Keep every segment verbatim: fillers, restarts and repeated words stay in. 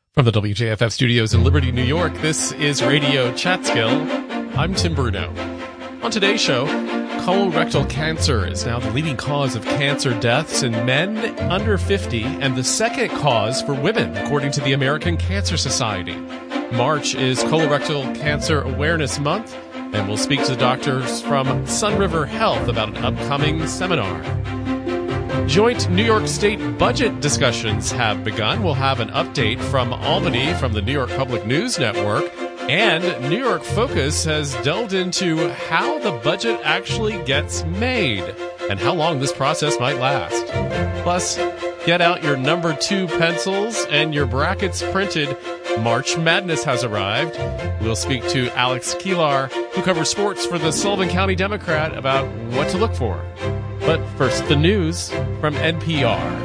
From the W J F F studios in Liberty, New York, this is Radio Chatskill. I'm Tim Bruno. On today's show, colorectal cancer is now the leading cause of cancer deaths in men under fifty and the second cause for women, according to the American Cancer Society. March is Colorectal Cancer Awareness Month, and we'll speak to the doctors from Sunriver Health about an upcoming seminar. Joint New York State budget discussions have begun. We'll have an update from Albany from the New York Public News Network. And New York Focus has delved into how the budget actually gets made and how long this process might last. Plus, get out your number two pencils and your brackets printed. March Madness has arrived. We'll speak to Alex Kilar, who covers sports for the Sullivan County Democrat, about what to look for. But first, the news from N P R.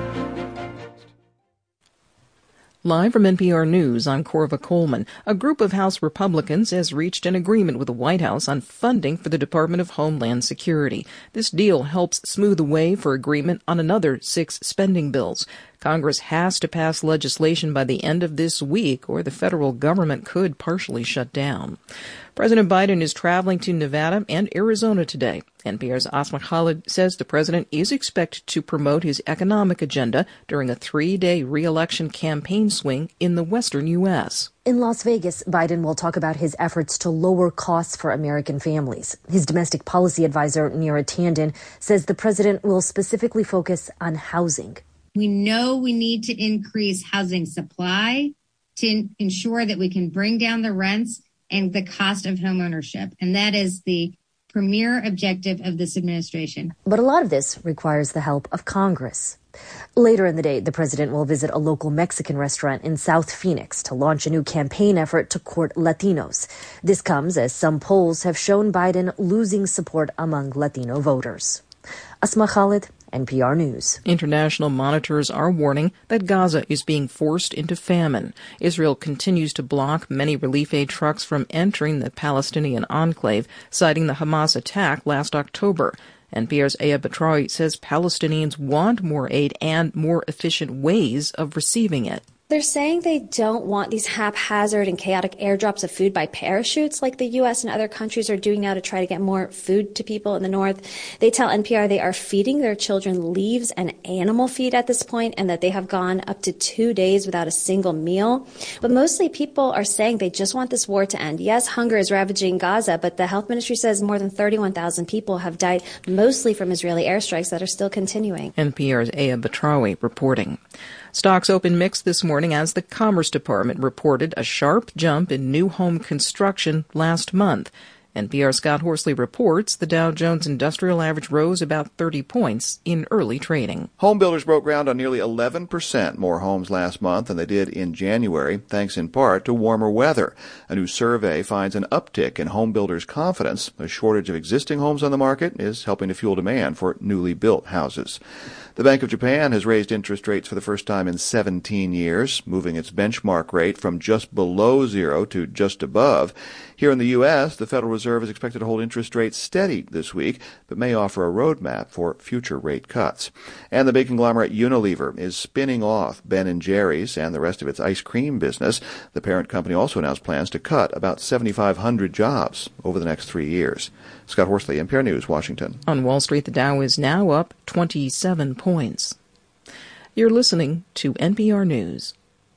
Live from N P R News, I'm Corva Coleman. A group of House Republicans has reached an agreement with the White House on funding for the Department of Homeland Security. This deal helps smooth the way for agreement on another six spending bills. Congress has to pass legislation by the end of this week, or the federal government could partially shut down. President Biden is traveling to Nevada and Arizona today. N P R's Asma Khalid says the president is expected to promote his economic agenda during a three-day re-election campaign swing in the western U S. In Las Vegas, Biden will talk about his efforts to lower costs for American families. His domestic policy advisor, Neera Tanden, says the president will specifically focus on housing. We know we need to increase housing supply to ensure that we can bring down the rents and the cost of homeownership. And that is the premier objective of this administration. But a lot of this requires the help of Congress. Later in the day, the president will visit a local Mexican restaurant in South Phoenix to launch a new campaign effort to court Latinos. This comes as some polls have shown Biden losing support among Latino voters. Asma Khalid, N P R News. International monitors are warning that Gaza is being forced into famine. Israel continues to block many relief aid trucks from entering the Palestinian enclave, citing the Hamas attack last October. N P R's Aya Batrawi says Palestinians want more aid and more efficient ways of receiving it. They're saying they don't want these haphazard and chaotic airdrops of food by parachutes like the U S and other countries are doing now to try to get more food to people in the north. They tell N P R they are feeding their children leaves and animal feed at this point, and that they have gone up to two days without a single meal. But mostly people are saying they just want this war to end. Yes, hunger is ravaging Gaza, but the health ministry says more than thirty-one thousand people have died, mostly from Israeli airstrikes that are still continuing. N P R's Aya Batrawi reporting. Stocks opened mixed this morning as the Commerce Department reported a sharp jump in new home construction last month. N P R's Scott Horsley reports the Dow Jones Industrial Average rose about thirty points in early trading. Home builders broke ground on nearly eleven percent more homes last month than they did in January, thanks in part to warmer weather. A new survey finds an uptick in home builders' confidence. A shortage of existing homes on the market is helping to fuel demand for newly built houses. The Bank of Japan has raised interest rates for the first time in seventeen years, moving its benchmark rate from just below zero to just above. Here in the U S, the Federal Reserve is expected to hold interest rates steady this week, but may offer a roadmap for future rate cuts. And the big conglomerate Unilever is spinning off Ben and Jerry's and the rest of its ice cream business. The parent company also announced plans to cut about seventy-five hundred jobs over the next three years. Scott Horsley, N P R News, Washington. On Wall Street, the Dow is now up twenty-seven points. You're listening to N P R News.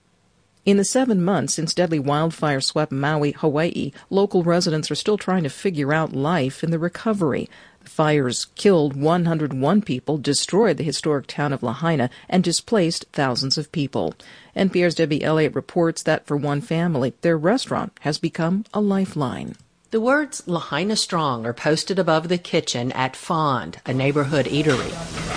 In the seven months since deadly wildfire swept Maui, Hawaii, local residents are still trying to figure out life in the recovery. The fires killed one hundred one people, destroyed the historic town of Lahaina, and displaced thousands of people. N P R's Debbie Elliott reports that for one family, their restaurant has become a lifeline. The words Lahaina Strong are posted above the kitchen at Fond, a neighborhood eatery.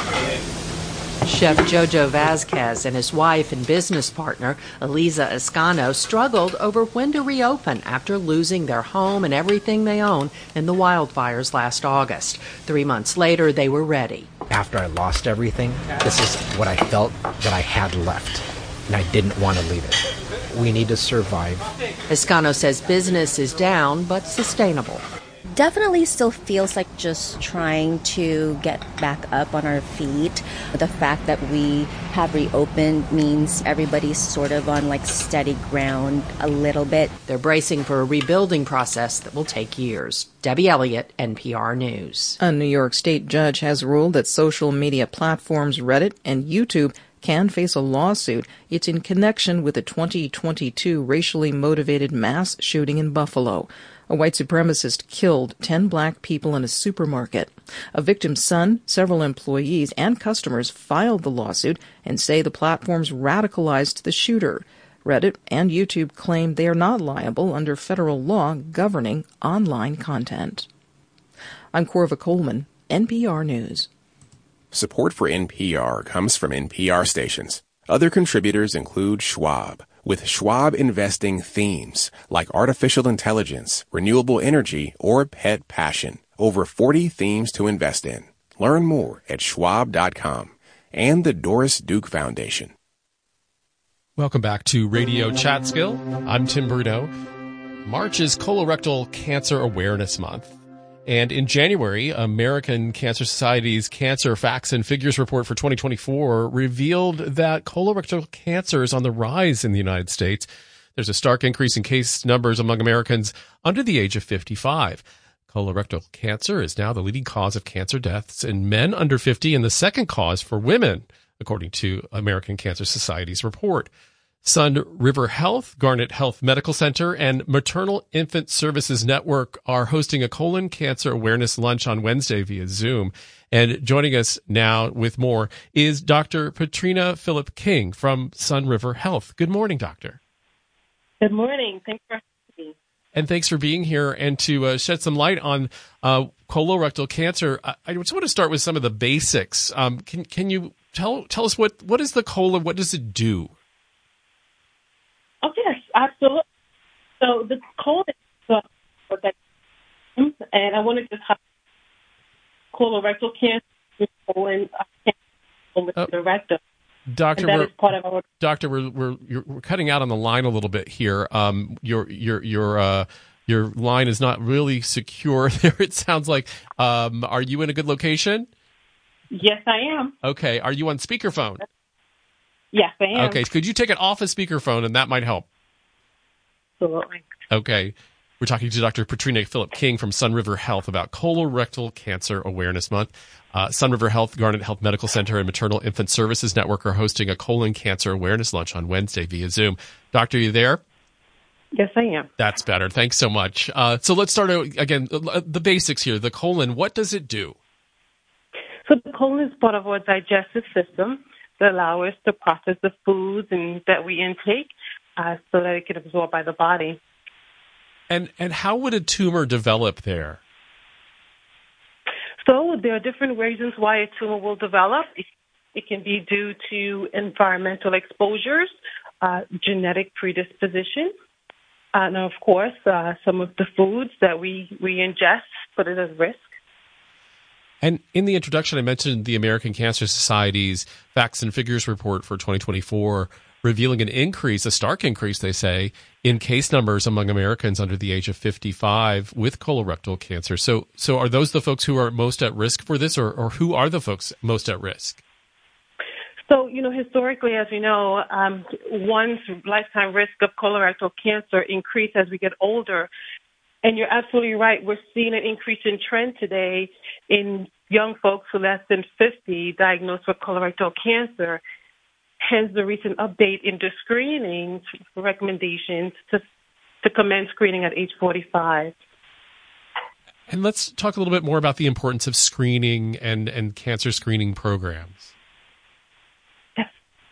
Chef Jojo Vasquez and his wife and business partner, Eliza Escano, struggled over when to reopen after losing their home and everything they own in the wildfires last August. Three months later, they were ready. After I lost everything, this is what I felt that I had left, and I didn't want to leave it. We need to survive. Escano says business is down, but sustainable. Definitely still feels like just trying to get back up on our feet. The fact that we have reopened means everybody's sort of on like steady ground a little bit. They're bracing for a rebuilding process that will take years. Debbie Elliott, N P R News. A New York State judge has ruled that social media platforms Reddit and YouTube can face a lawsuit. It's in connection with the twenty twenty-two racially motivated mass shooting in Buffalo. A white supremacist killed ten black people in a supermarket. A victim's son, several employees, and customers filed the lawsuit and say the platforms radicalized the shooter. Reddit and YouTube claim they are not liable under federal law governing online content. I'm Corva Coleman, N P R News. Support for N P R comes from N P R stations. Other contributors include Schwab, with Schwab investing themes like artificial intelligence, renewable energy, or pet passion. Over forty themes to invest in. Learn more at schwab dot com. And the Doris Duke Foundation. Welcome back to Radio Chatskill. I'm Tim Bruno. March is Colorectal Cancer Awareness Month. And in January, American Cancer Society's Cancer Facts and Figures report for twenty twenty-four revealed that colorectal cancer is on the rise in the United States. There's a stark increase in case numbers among Americans under the age of fifty-five. Colorectal cancer is now the leading cause of cancer deaths in men under fifty and the second cause for women, according to American Cancer Society's report. Sun River Health, Garnet Health Medical Center, and Maternal Infant Services Network are hosting a colon cancer awareness lunch on Wednesday via Zoom. And joining us now with more is Doctor Patrina Phillip King from Sun River Health. Good morning, Doctor. Good morning. Thanks for having me. And thanks for being here and to uh, shed some light on uh, colorectal cancer. I, I just want to start with some of the basics. Um, can can you tell tell us what, what is the colon? What does it do? Oh, yes, absolutely. So the colon is that, and I want to just have colorectal cancer, colon cancer, uh, the rectum. Doctor, that we're, is part of our- Doctor, we're we're, you're, we're cutting out on the line a little bit here. Um, your your your uh your line is not really secure there. It sounds like. Um, are you in a good location? Yes, I am. Okay. Are you on speakerphone? Yes, I am. Okay. Could you take it off a speakerphone and that might help? Absolutely. Okay. We're talking to Doctor Patrina Phillip King from Sun River Health about Colorectal Cancer Awareness Month. Uh, Sun River Health, Garnet Health Medical Center, and Maternal Infant Services Network are hosting a colon cancer awareness lunch on Wednesday via Zoom. Doctor, are you there? Yes, I am. That's better. Thanks so much. Uh, so let's start out again. The basics here. The colon, what does it do? So the colon is part of our digestive system that allows us to process the foods and that we intake uh, so that it can absorb by the body. And and how would a tumor develop there? So there are different reasons why a tumor will develop. It, it can be due to environmental exposures, uh, genetic predisposition, and of course, uh, some of the foods that we, we ingest put it at risk. And in the introduction, I mentioned the American Cancer Society's Facts and Figures report for twenty twenty-four, revealing an increase, a stark increase, they say, in case numbers among Americans under the age of fifty-five with colorectal cancer. So so are those the folks who are most at risk for this, or, or who are the folks most at risk? So, you know, historically, as we know, um, one's lifetime risk of colorectal cancer increases as we get older. And you're absolutely right. We're seeing an increase in trend today in young folks who are less than fifty diagnosed with colorectal cancer. Hence the recent update into screening recommendations to to commence screening at age forty-five. And let's talk a little bit more about the importance of screening and, and cancer screening programs. Yes.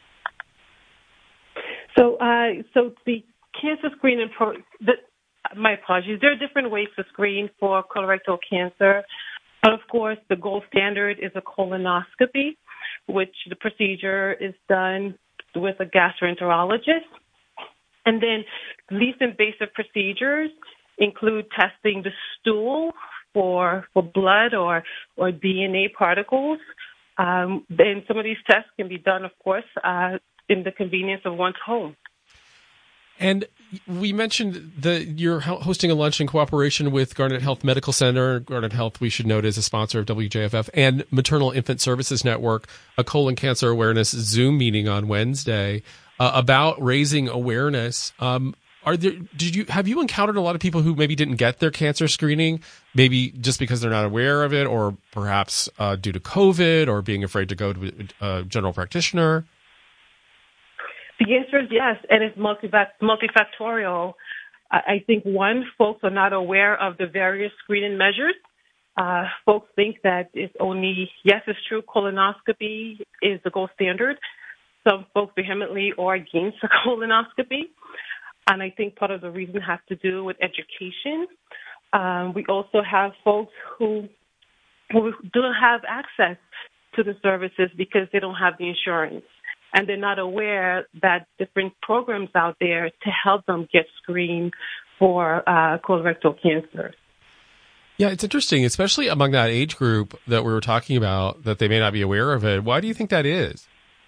So, uh, so the cancer screening pro. The, my apologies. There are different ways to screen for colorectal cancer. But of course, the gold standard is a colonoscopy, which the procedure is done with a gastroenterologist. And then least invasive procedures include testing the stool for for blood or, or D N A particles. Um, and some of these tests can be done, of course, uh, in the convenience of one's home. And we mentioned that you're hosting a lunch in cooperation with Garnet Health Medical Center. Garnet Health, we should note, is a sponsor of W J F F, and Maternal Infant Services Network, a colon cancer awareness Zoom meeting on Wednesday uh, about raising awareness. Um, are there? Did you have you encountered a lot of people who maybe didn't get their cancer screening, maybe just because they're not aware of it, or perhaps uh, due to COVID, or being afraid to go to a general practitioner? The answer is yes, and it's multifactorial. I think, one, folks are not aware of the various screening measures. Uh, folks think that it's only, yes, it's true, colonoscopy is the gold standard. Some folks vehemently are against a colonoscopy, and I think part of the reason has to do with education. Um, we also have folks who, who don't have access to the services because they don't have the insurance. And they're not aware that different programs out there to help them get screened for uh, colorectal cancer. Yeah, it's interesting, especially among that age group that we were talking about, that they may not be aware of it. Why do you think that is?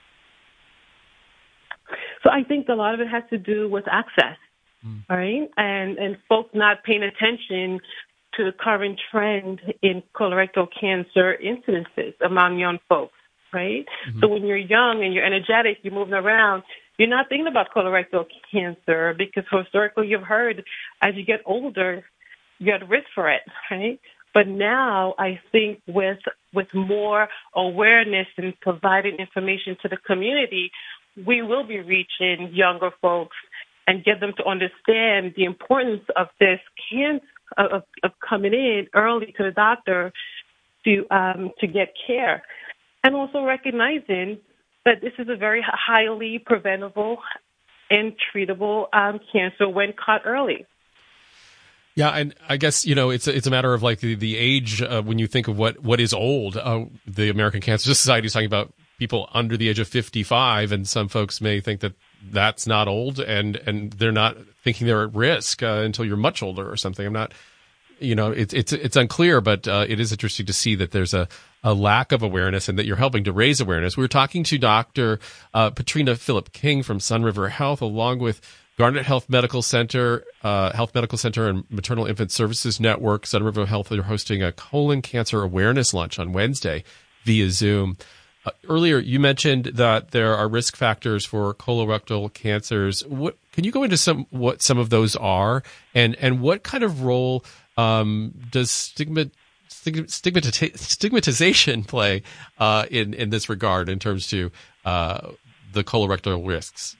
So I think a lot of it has to do with access, mm. right? And and folks not paying attention to the current trend in colorectal cancer incidences among young folks. Right? Mm-hmm. So when you're young and you're energetic, you're moving around, you're not thinking about colorectal cancer because historically you've heard as you get older, you're at risk for it, right? But now I think with with more awareness and providing information to the community, we will be reaching younger folks and get them to understand the importance of this cancer, of, of coming in early to the doctor to um, to get care. And also recognizing that this is a very highly preventable and treatable um, cancer when caught early. Yeah, and I guess, you know, it's a, it's a matter of like the, the age uh, when you think of what, what is old. Uh, the American Cancer Society is talking about people under the age of fifty-five, and some folks may think that that's not old, and, and they're not thinking they're at risk uh, until you're much older or something. I'm not, you know, it's it's it's unclear, but uh, it is interesting to see that there's a a lack of awareness and that you're helping to raise awareness. We were talking to Doctor Uh, Patrina Phillip King from Sun River Health, along with Garnet Health Medical Center, uh, Health Medical Center and Maternal Infant Services Network. Sun River Health are hosting a colon cancer awareness lunch on Wednesday via Zoom. Uh, earlier, you mentioned that there are risk factors for colorectal cancers. What, can you go into some what some of those are, and and what kind of role um, does stigma Stigmati- stigmatization play uh, in in this regard in terms to uh, the colorectal risks?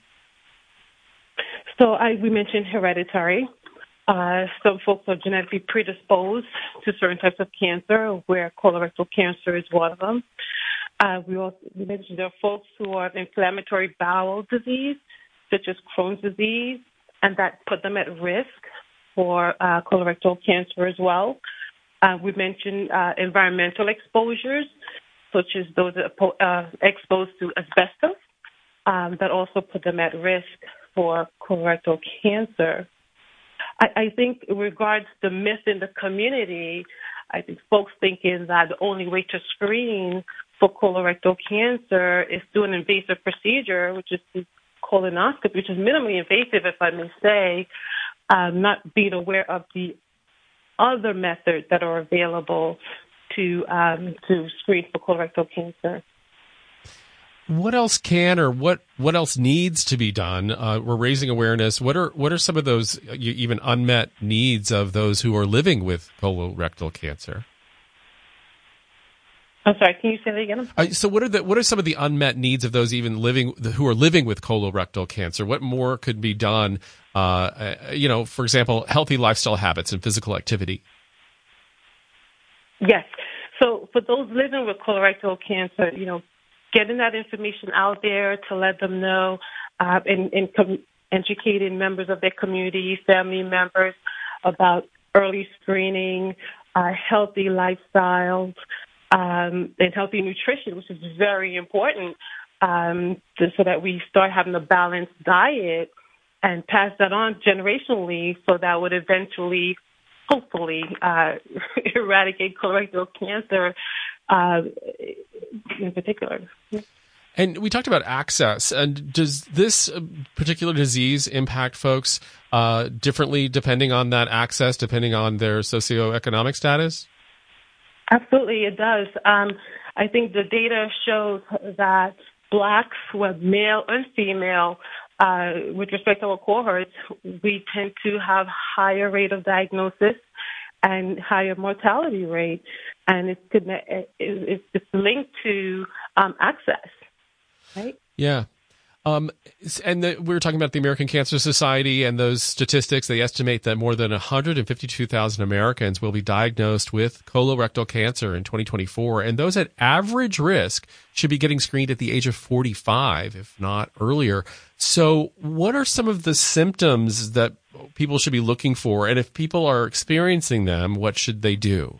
So I, we mentioned hereditary. Uh, some folks are genetically predisposed to certain types of cancer, where colorectal cancer is one of them. Uh, we also we mentioned there are folks who have inflammatory bowel disease, such as Crohn's disease, and that put them at risk for uh, colorectal cancer as well. Uh, we mentioned uh, environmental exposures, such as those uh, exposed to asbestos, um, that also put them at risk for colorectal cancer. I, I think in regards to the myth in the community, I think folks thinking that the only way to screen for colorectal cancer is through an invasive procedure, which is the colonoscopy, which is minimally invasive, if I may say, um, not being aware of the other methods that are available to um, to screen for colorectal cancer. What else can or what what else needs to be done? Uh, we're raising awareness. What are what are some of those even unmet needs of those who are living with colorectal cancer? I'm sorry, can you say that again? Uh, so what are the what are some of the unmet needs of those even living who are living with colorectal cancer? What more could be done? Uh, you know, for example, healthy lifestyle habits and physical activity. Yes. So for those living with colorectal cancer, you know, getting that information out there to let them know, uh, and, and com- educating members of their community, family members about early screening, uh, healthy lifestyles, um, and healthy nutrition, which is very important, um, to, so that we start having a balanced diet and pass that on generationally, so that would eventually, hopefully, uh, eradicate colorectal cancer uh, in particular. And we talked about access. And does this particular disease impact folks uh, differently depending on that access, depending on their socioeconomic status? Absolutely, it does. Um, I think the data shows that Blacks, whether male and female, uh, with respect to our cohorts, we tend to have higher rate of diagnosis and higher mortality rate, and it's it's linked to um, access, right? Yeah. Um, and the, we were talking about the American Cancer Society and those statistics. They estimate that more than one hundred fifty-two thousand Americans will be diagnosed with colorectal cancer in twenty twenty-four. And those at average risk should be getting screened at the age of forty-five, if not earlier. So what are some of the symptoms that people should be looking for? And if people are experiencing them, what should they do?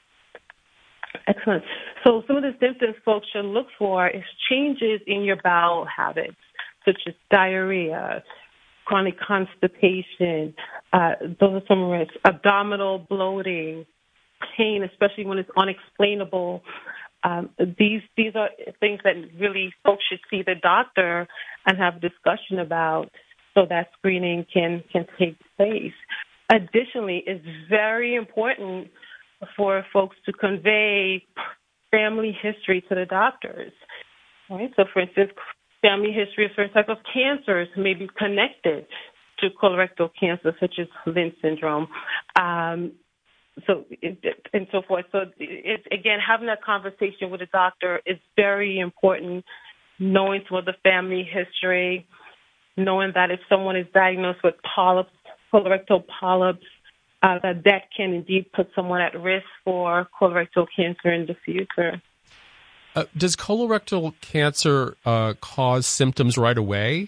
Excellent. So some of the symptoms folks should look for is changes in your bowel habits, such as diarrhea, chronic constipation, uh, those are some risks, abdominal bloating, pain, especially when it's unexplainable. Um, these these are things that really folks should see the doctor and have a discussion about so that screening can, can take place. Additionally, it's very important for folks to convey family history to the doctors. Right? So, for instance, family history of certain types of cancers may be connected to colorectal cancer, such as Lynch syndrome, um, so it, and so forth. So, it, again, having that conversation with a doctor is very important, knowing some of the family history, knowing that if someone is diagnosed with polyps, colorectal polyps, uh, that that can indeed put someone at risk for colorectal cancer in the future. Uh, does colorectal cancer uh, cause symptoms right away?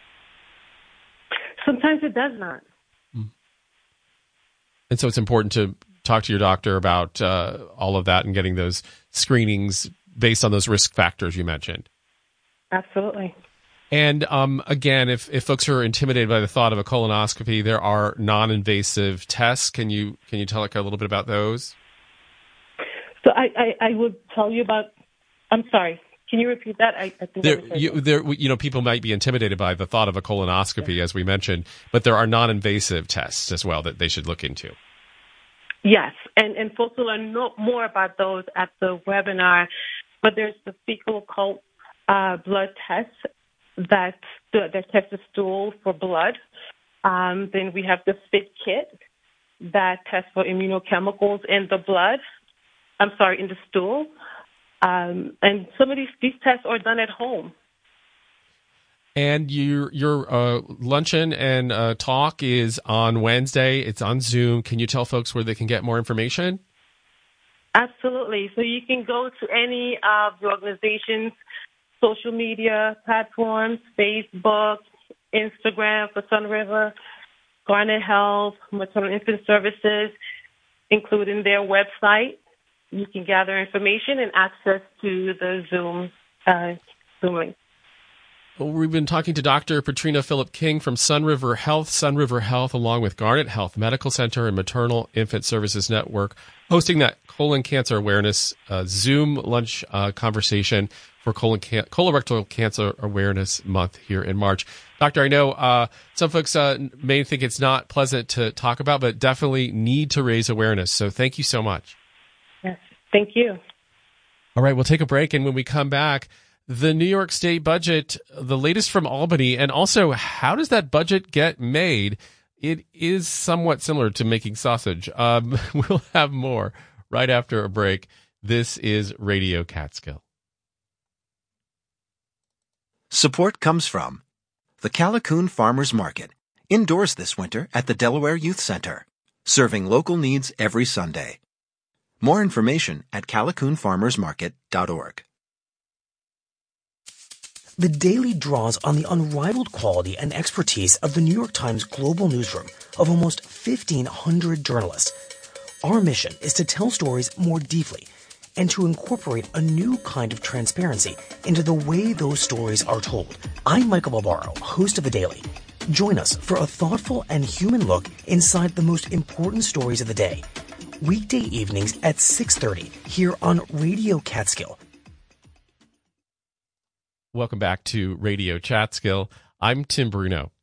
Sometimes it does not. Mm. And so it's important to talk to your doctor about uh, all of that and getting those screenings based on those risk factors you mentioned. Absolutely. And um, again, if, if folks are intimidated by the thought of a colonoscopy, there are non-invasive tests. Can you can you tell like a little bit about those? So I, I, I would tell you about. I'm sorry. Can you repeat that? I, I think there, I you, there, you know, people might be intimidated by the thought of a colonoscopy, yeah. as we mentioned, but there are non-invasive tests as well that they should look into. Yes, and and folks will learn no, more about those at the webinar. But there's the fecal occult uh, blood test that that tests the stool for blood. Um, then we have the FIT kit that tests for immunochemicals in the blood. I'm sorry, in the stool. Um, and some of these, these tests are done at home. And your your uh, luncheon and uh, talk is on Wednesday. It's on Zoom. Can you tell folks where they can get more information? Absolutely. So you can go to any of the organization's social media platforms, Facebook, Instagram for Sunriver, Garnet Health, Maternal Infant Services, including their website. You can gather information and access to the Zoom uh, Zoom link. Well, we've been talking to Doctor Patrina Phillip King from Sunriver Health. Sunriver Health, along with Garnet Health Medical Center and Maternal Infant Services Network, hosting that colon cancer awareness uh, Zoom lunch uh, conversation for colon can- colorectal cancer awareness month here in March. Doctor, I know uh, some folks uh, may think it's not pleasant to talk about, but definitely need to raise awareness. So thank you so much. Yes, thank you. All right, we'll take a break, and when we come back, the New York State budget, the latest from Albany, and also how does that budget get made? It is somewhat similar to making sausage. Um, we'll have more right after a break. This is Radio Catskill. Support comes from the Callicoon Farmers Market, indoors this winter at the Delaware Youth Center, serving local needs every Sunday. More information at callicoon farmers market dot org. The Daily draws on the unrivaled quality and expertise of the New York Times global newsroom of almost fifteen hundred journalists. Our mission is to tell stories more deeply and to incorporate a new kind of transparency into the way those stories are told. I'm Michael Barbaro, host of The Daily. Join us for a thoughtful and human look inside the most important stories of the day. Weekday evenings at six thirty here on Radio Catskill. Welcome back to Radio Chatskill. I'm Tim Bruno.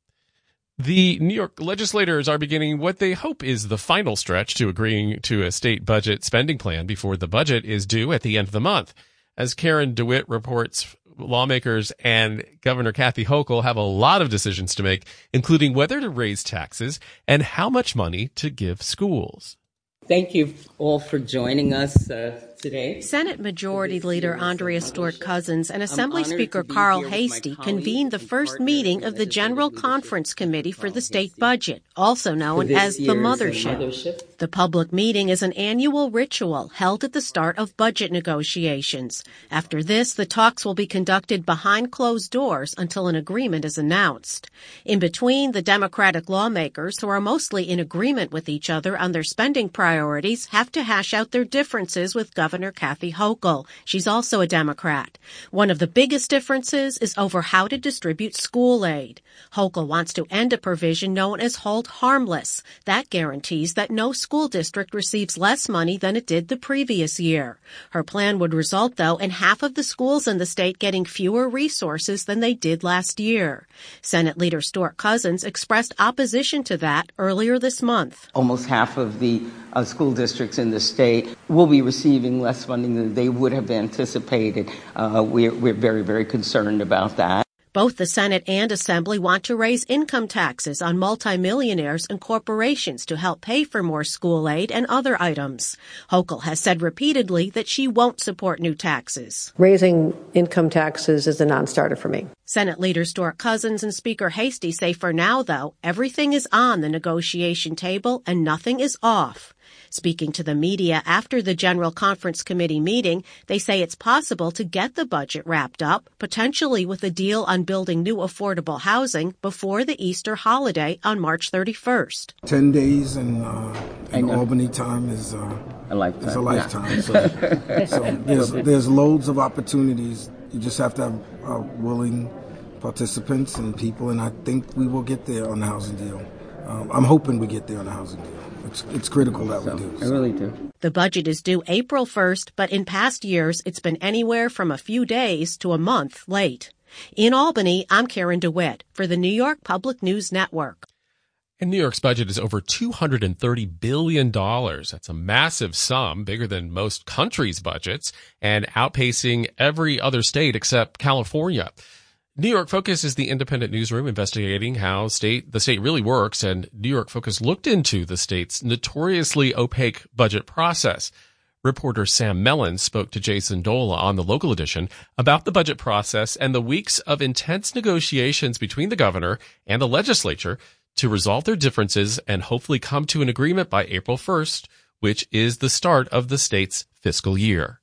The New York legislators are beginning what they hope is the final stretch to agreeing to a state budget spending plan before the budget is due at the end of the month. As Karen DeWitt reports, lawmakers and Governor Kathy Hochul have a lot of decisions to make, including whether to raise taxes and how much money to give schools. Thank you all for joining us uh, today. Senate Majority Leader Andrea Stewart Cousins and Assembly Speaker Carl Hastie convened the first meeting of the General Conference Committee for the state budget, also known as the Mothership. The public meeting is an annual ritual held at the start of budget negotiations. After this, the talks will be conducted behind closed doors until an agreement is announced. In between, the Democratic lawmakers, who are mostly in agreement with each other on their spending priorities, have to hash out their differences with Governor Kathy Hochul. She's also a Democrat. One of the biggest differences is over how to distribute school aid. Hochul wants to end a provision known as hold harmless. That guarantees that no school district receives less money than it did the previous year. Her plan would result, though, in half of the schools in the state getting fewer resources than they did last year. Senate Leader Stewart Cousins expressed opposition to that earlier this month. Almost half of the uh, school districts in the state will be receiving less funding than they would have anticipated. Uh, we're, we're very, very concerned about that. Both the Senate and Assembly want to raise income taxes on multimillionaires and corporations to help pay for more school aid and other items. Hochul has said repeatedly that she won't support new taxes. Raising income taxes is a non-starter for me. Senate Leader Stewart Cousins and Speaker Hastie say for now, though, everything is on the negotiation table and nothing is off. Speaking to the media after the General Conference Committee meeting, they say it's possible to get the budget wrapped up, potentially with a deal on building new affordable housing before the Easter holiday on March thirty-first. Ten days in, uh, in Albany time is, uh, a lifetime. Is a lifetime. Yeah. So, so there's, there's loads of opportunities. You just have to have uh, willing participants and people, and I think we will get there on the housing deal. Um, I'm hoping we get there on the housing deal. It's, it's critical that so, we do. I really do. The budget is due April first, but in past years, it's been anywhere from a few days to a month late. In Albany, I'm Karen DeWitt for the New York Public News Network. And New York's budget is over two hundred thirty billion dollars. That's a massive sum, bigger than most countries' budgets, and outpacing every other state except California. New York Focus is the independent newsroom investigating how state the state really works, and New York Focus looked into the state's notoriously opaque budget process. Reporter Sam Mellon spoke to Jason Dola on the local edition about the budget process and the weeks of intense negotiations between the governor and the legislature to resolve their differences and hopefully come to an agreement by April first, which is the start of the state's fiscal year.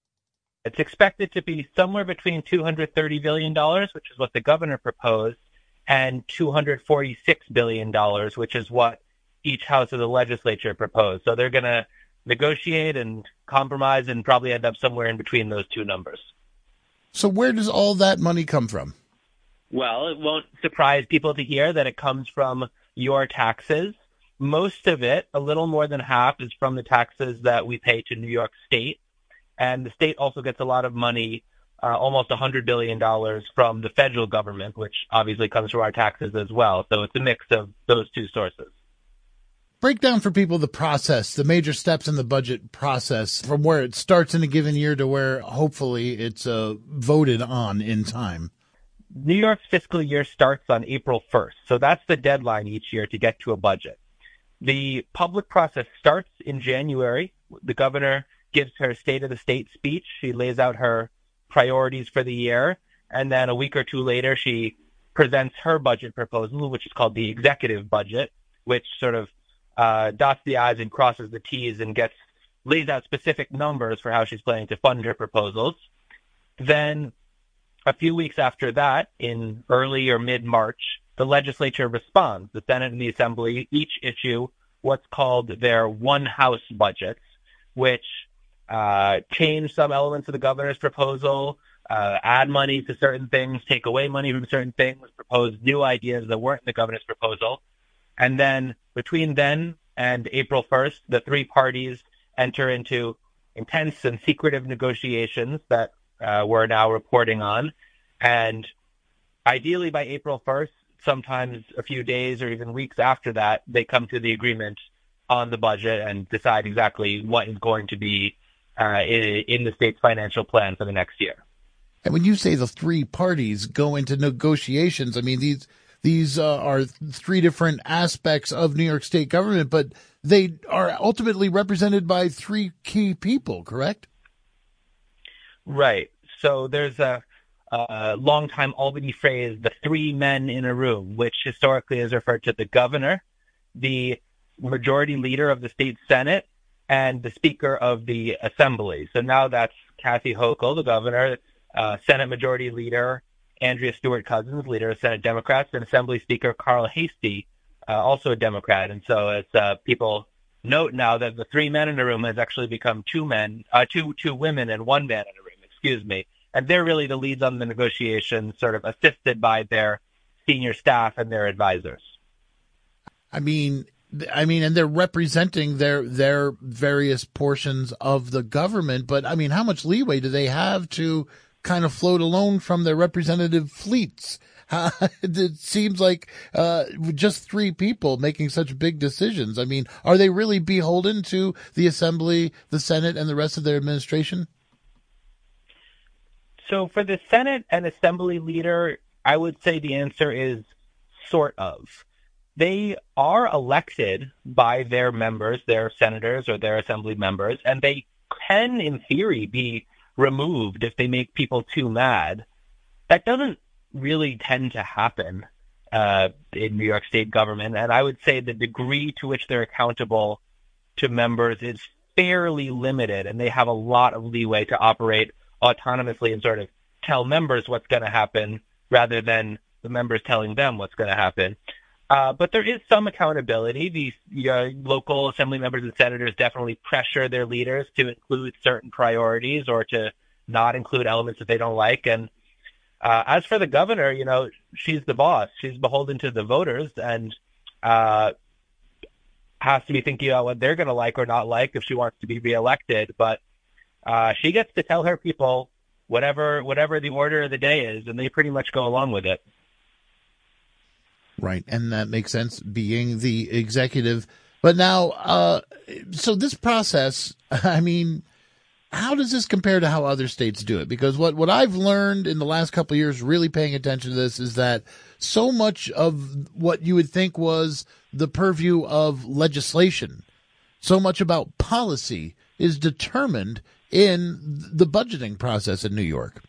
It's expected to be somewhere between two hundred thirty billion dollars, which is what the governor proposed, and two hundred forty-six billion dollars, which is what each house of the legislature proposed. So they're going to negotiate and compromise and probably end up somewhere in between those two numbers. So where does all that money come from? Well, it won't surprise people to hear that it comes from your taxes. Most of it, a little more than half, is from the taxes that we pay to New York State. And the state also gets a lot of money, uh, almost one hundred billion dollars from the federal government, which obviously comes from our taxes as well. So it's a mix of those two sources. Break down for people the process, the major steps in the budget process from where it starts in a given year to where hopefully it's uh, voted on in time. New York's fiscal year starts on April first. So that's the deadline each year to get to a budget. The public process starts in January. The governor gives her State of the State speech. She lays out her priorities for the year. And then a week or two later, she presents her budget proposal, which is called the executive budget, which sort of uh, dots the I's and crosses the T's and gets lays out specific numbers for how she's planning to fund her proposals. Then a few weeks after that, in early or mid-March, the legislature responds. The Senate and the Assembly each issue what's called their one-house budgets, which Uh, change some elements of the governor's proposal, uh, add money to certain things, take away money from certain things, propose new ideas that weren't in the governor's proposal. And then between then and April first, the three parties enter into intense and secretive negotiations that uh, we're now reporting on. And ideally by April first, sometimes a few days or even weeks after that, they come to the agreement on the budget and decide exactly what is going to be uh, in, in the state's financial plan for the next year. And when you say the three parties go into negotiations, I mean, these these uh, are three different aspects of New York State government, but they are ultimately represented by three key people, correct? Right. So there's a, a long-time Albany phrase, the three men in a room, which historically is referred to the governor, the majority leader of the state Senate, and the Speaker of the Assembly. So now that's Kathy Hochul, the governor, uh, Senate Majority Leader Andrea Stewart-Cousins, leader of Senate Democrats, and Assembly Speaker Carl Heastie, uh, also a Democrat. And so as uh, people note now that the three men in the room has actually become two men, uh, two two women and one man in a room, excuse me. And they're really the leads on the negotiations, sort of assisted by their senior staff and their advisors. I mean, I mean, and they're representing their their various portions of the government. But I mean, how much leeway do they have to kind of float alone from their representative fleets? Uh, it seems like uh, just three people making such big decisions. I mean, are they really beholden to the Assembly, the Senate, and the rest of their administration? So for the Senate and Assembly leader, I would say the answer is sort of. They are elected by their members, their senators or their assembly members, and they can, in theory, be removed if they make people too mad. That doesn't really tend to happen uh, in New York State government, and I would say the degree to which they're accountable to members is fairly limited, and they have a lot of leeway to operate autonomously and sort of tell members what's going to happen rather than the members telling them what's going to happen. Uh, but there is some accountability. These uh, local assembly members and senators definitely pressure their leaders to include certain priorities or to not include elements that they don't like. And uh, as for the governor, you know, she's the boss. She's beholden to the voters and uh, has to be thinking about what they're going to like or not like if she wants to be reelected. But uh, she gets to tell her people whatever whatever the order of the day is, and they pretty much go along with it. Right, and that makes sense, being the executive. But now, uh, so this process, I mean, how does this compare to how other states do it? Because what, what I've learned in the last couple of years, really paying attention to this, is that so much of what you would think was the purview of legislation, so much about policy, is determined in the budgeting process in New York.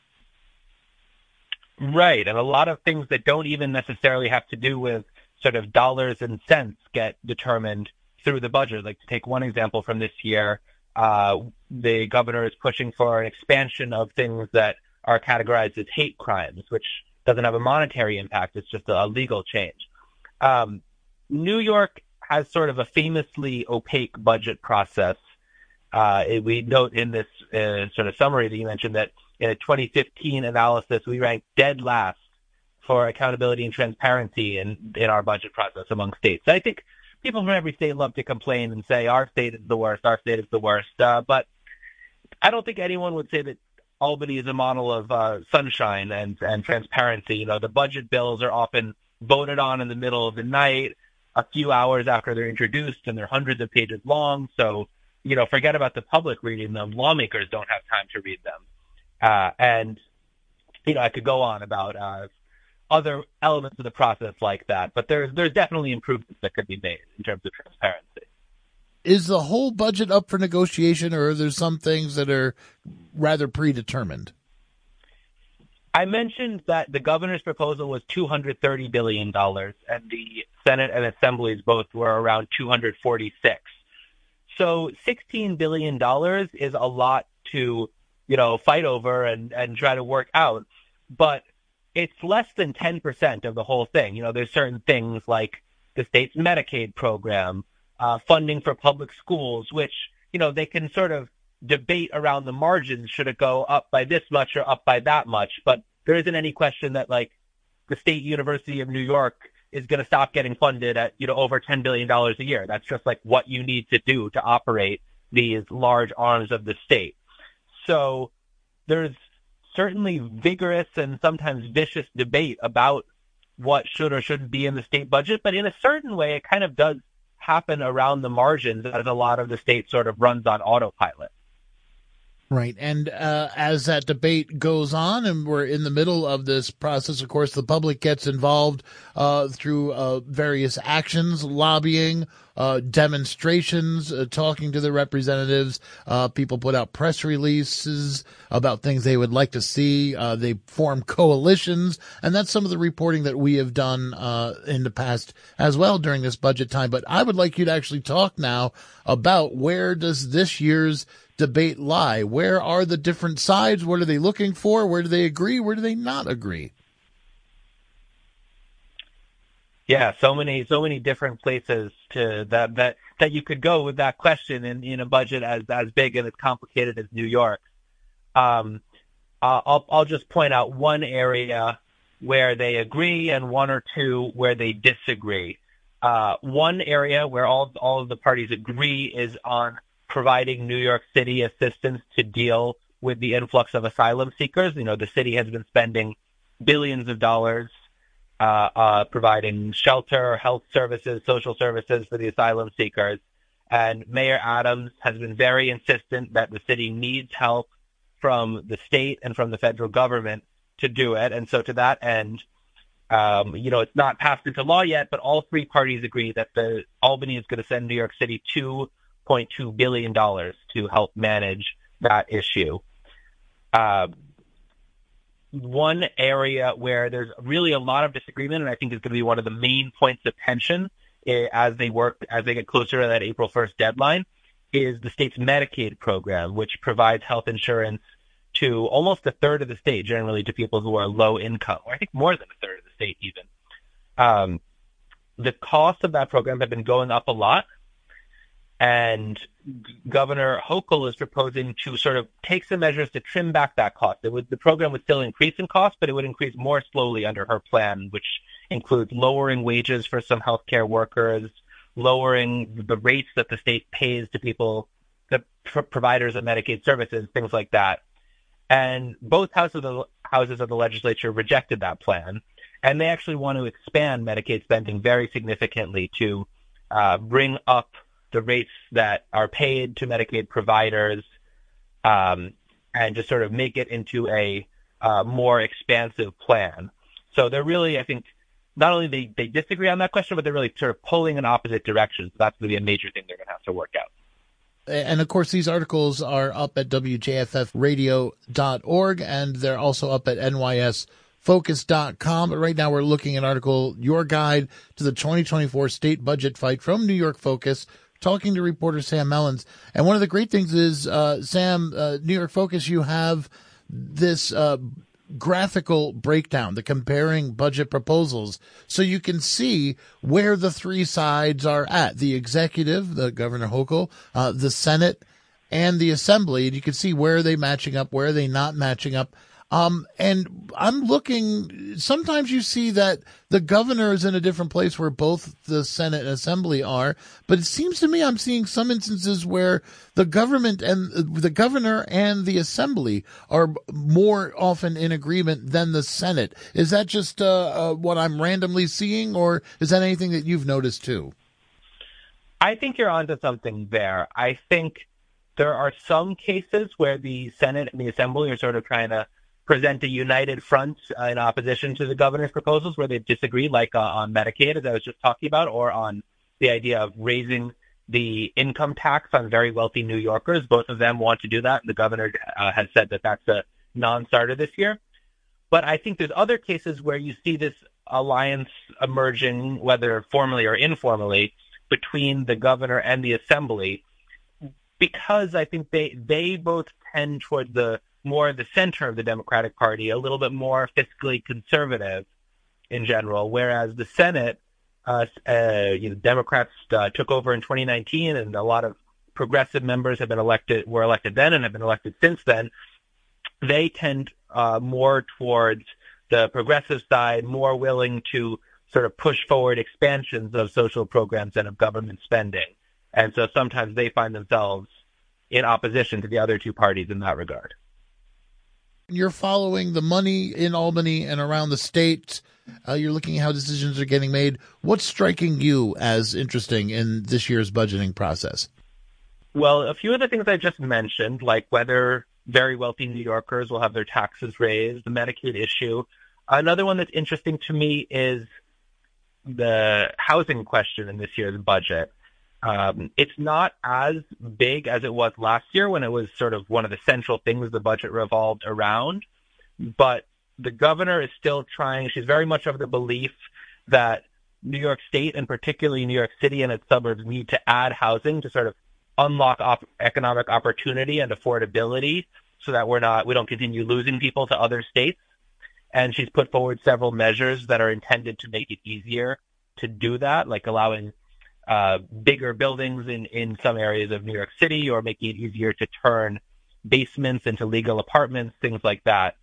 Right, and a lot of things that don't even necessarily have to do with sort of dollars and cents get determined through the budget. Like, to take one example from this year, uh, the governor is pushing for an expansion of things that are categorized as hate crimes, which doesn't have a monetary impact. It's just a legal change. Um, New York has sort of a famously opaque budget process. Uh, it, we note in this uh, sort of summary that you mentioned that in a twenty fifteen analysis, we ranked dead last for accountability and transparency in, in our budget process among states. I think people from every state love to complain and say our state is the worst, our state is the worst. Uh, but I don't think anyone would say that Albany is a model of uh, sunshine and, and transparency. You know, the budget bills are often voted on in the middle of the night, a few hours after they're introduced, and they're hundreds of pages long. So, you know, forget about the public reading them. Lawmakers don't have time to read them. Uh, and, you know, I could go on about uh, other elements of the process like that, but there's there's definitely improvements that could be made in terms of transparency. Is the whole budget up for negotiation, or are there some things that are rather predetermined? I mentioned that the governor's proposal was two hundred thirty billion dollars, and the Senate and Assemblies both were around two hundred forty-six. So sixteen billion dollars is a lot to, you know, fight over and, and try to work out. But it's less than ten percent of the whole thing. You know, there's certain things like the state's Medicaid program, uh, funding for public schools, which, you know, they can sort of debate around the margins. Should it go up by this much or up by that much? But there isn't any question that, like, the State University of New York is going to stop getting funded at, you know, over ten billion dollars a year. That's just like what you need to do to operate these large arms of the state. So there's certainly vigorous and sometimes vicious debate about what should or shouldn't be in the state budget, but in a certain way, it kind of does happen around the margins as a lot of the state sort of runs on autopilot. Right. And uh, as that debate goes on and we're in the middle of this process, of course, the public gets involved uh, through uh, various actions, lobbying, uh, demonstrations, uh, talking to the representatives. Uh, people put out press releases about things they would like to see. Uh, they form coalitions. And that's some of the reporting that we have done uh, in the past as well during this budget time. But I would like you to actually talk now about where does this year's debate lie? Where are the different sides? What are they looking for? Where do they agree? Where do they not agree? Yeah, so many, so many different places to that that that you could go with that question in, in a budget as as big and as complicated as New York. Um, I'll I'll just point out one area where they agree and one or two where they disagree. Uh, one area where all all of the parties agree is on providing New York City assistance to deal with the influx of asylum seekers. You know, the city has been spending billions of dollars uh, uh, providing shelter, health services, social services for the asylum seekers. And Mayor Adams has been very insistent that the city needs help from the state and from the federal government to do it. And so to that end, um, you know, it's not passed into law yet, but all three parties agree that the Albany is going to send New York City two point two billion dollars to help manage that issue. Uh, one area where there's really a lot of disagreement, and I think is going to be one of the main points of tension eh, as they work, as they get closer to that April first deadline, is the state's Medicaid program, which provides health insurance to almost a third of the state, generally to people who are low income, or I think more than a third of the state even. Um, the costs of that program have been going up a lot. And Governor Hochul is proposing to sort of take some measures to trim back that cost. It would, the program would still increase in cost, but it would increase more slowly under her plan, which includes lowering wages for some healthcare workers, lowering the rates that the state pays to people, the pr- providers of Medicaid services, things like that. And both houses of the, houses of the legislature rejected that plan, and they actually want to expand Medicaid spending very significantly to uh, bring up the rates that are paid to Medicaid providers, um, and just sort of make it into a uh, more expansive plan. So they're really, I think, not only they, they disagree on that question, but they're really sort of pulling in opposite directions. So that's going to be a major thing they're going to have to work out. And, of course, these articles are up at W J F F radio dot org, and they're also up at N Y S focus dot com. But right now we're looking at an article, Your Guide to the twenty twenty-four State Budget Fight, from New York Focus, talking to reporter Sam Mellins. And one of the great things is, uh, Sam, uh, New York Focus, you have this uh, graphical breakdown, the comparing budget proposals, so you can see where the three sides are at. The executive, the Governor Hochul, uh, the Senate, and the Assembly. And you can see where are they matching up, where are they not matching up. Um, and I'm looking, sometimes you see that the governor is in a different place where both the Senate and Assembly are, but it seems to me I'm seeing some instances where the government and the governor and the Assembly are more often in agreement than the Senate. Is that just uh, uh, what I'm randomly seeing, or is that anything that you've noticed too? I think you're onto something there. I think there are some cases where the Senate and the Assembly are sort of trying to present a united front uh, in opposition to the governor's proposals where they disagree, like uh, on Medicaid, as I was just talking about, or on the idea of raising the income tax on very wealthy New Yorkers. Both of them want to do that. The governor uh, has said that that's a non-starter this year. But I think there's other cases where you see this alliance emerging, whether formally or informally, between the governor and the Assembly, because I think they, they both tend toward the more the center of the Democratic Party, a little bit more fiscally conservative in general, whereas the Senate, uh, uh, you know, Democrats uh, took over in twenty nineteen, and a lot of progressive members have been elected, were elected then and have been elected since then. They tend uh, more towards the progressive side, more willing to sort of push forward expansions of social programs and of government spending. And so sometimes they find themselves in opposition to the other two parties in that regard. you're following the money in Albany and around the state. Uh, you're looking at how decisions are getting made. What's striking you as interesting in this year's budgeting process? Well, a few of the things I just mentioned, like whether very wealthy New Yorkers will have their taxes raised, the Medicaid issue. Another one that's interesting to me is the housing question in this year's budget. Um, it's not as big as it was last year when it was sort of one of the central things the budget revolved around. But the governor is still trying. She's very much of the belief that New York State and particularly New York City and its suburbs need to add housing to sort of unlock op- economic opportunity and affordability so that we're not, we don't continue losing people to other states. And she's put forward several measures that are intended to make it easier to do that, like allowing uh, bigger buildings in, in some areas of New York City, or making it easier to turn basements into legal apartments, things like that.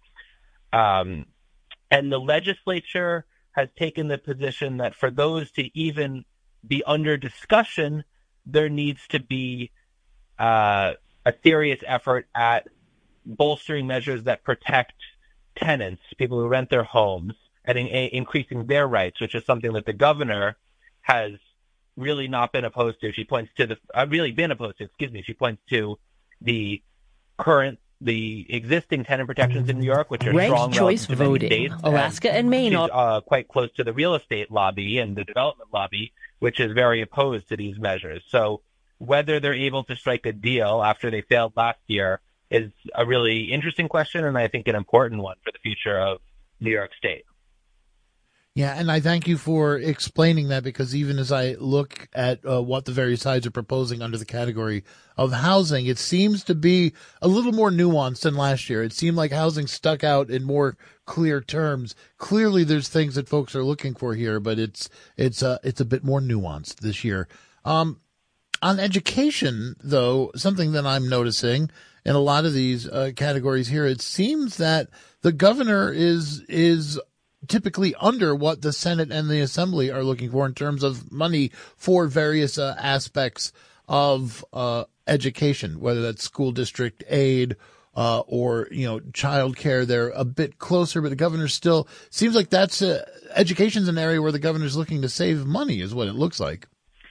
Um, and the legislature has taken the position that for those to even be under discussion, there needs to be uh, a serious effort at bolstering measures that protect tenants, people who rent their homes, and in, in, increasing their rights, which is something that the governor has really not been opposed to. She points to the, uh, really been opposed to, excuse me, she points to the current, the existing tenant protections in New York, which are Ranked strong choice relative to many voting. states. Alaska and Maine She's are uh, quite close to the real estate lobby and the development lobby, which is very opposed to these measures. So whether they're able to strike a deal after they failed last year is a really interesting question, and I think an important one for the future of New York State. Yeah, and I thank you for explaining that, because even as I look at uh, what the various sides are proposing under the category of housing, it seems to be a little more nuanced than last year. It seemed like housing stuck out in more clear terms. Clearly, there's things that folks are looking for here, but it's it's uh, it's a bit more nuanced this year. Um, on education, though, something that I'm noticing in a lot of these uh, categories here, it seems that the governor is is typically under what the Senate and the Assembly are looking for in terms of money for various uh, aspects of uh, education, whether that's school district aid uh, or, you know, child care. They're a bit closer, but the governor still seems like that's uh, education's an area where the governor's looking to save money, is what it looks like.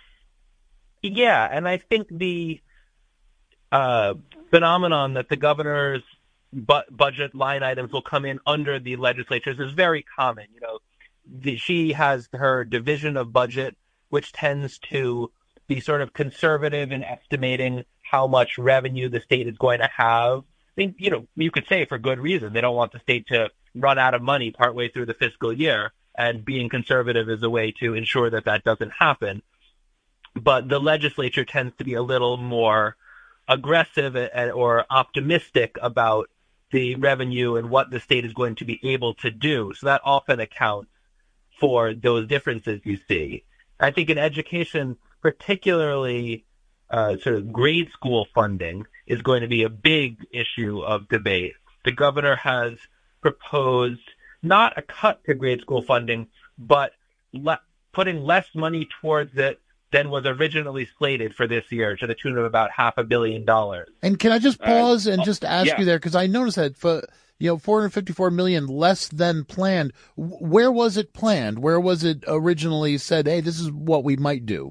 Yeah, and I think the uh, phenomenon that the governor's bu- budget line items will come in under the legislatures is very common. You know, the, she has her division of budget, which tends to be sort of conservative in estimating how much revenue the state is going to have. I think, you know, you could say for good reason. They don't want the state to run out of money partway through the fiscal year, and being conservative is a way to ensure that that doesn't happen. But the legislature tends to be a little more aggressive or optimistic about the revenue and what the state is going to be able to do. So that often accounts for those differences you see. I think in education, particularly uh, sort of grade school funding, is going to be a big issue of debate. The governor has proposed not a cut to grade school funding, but le- putting less money towards it than was originally slated for this year, to the tune of about half a billion dollars. And can I just pause uh, and just ask yeah. you there, because I noticed that for, you know, four hundred fifty-four million dollars less than planned. Where was it planned? Where was it originally said, hey, this is what we might do?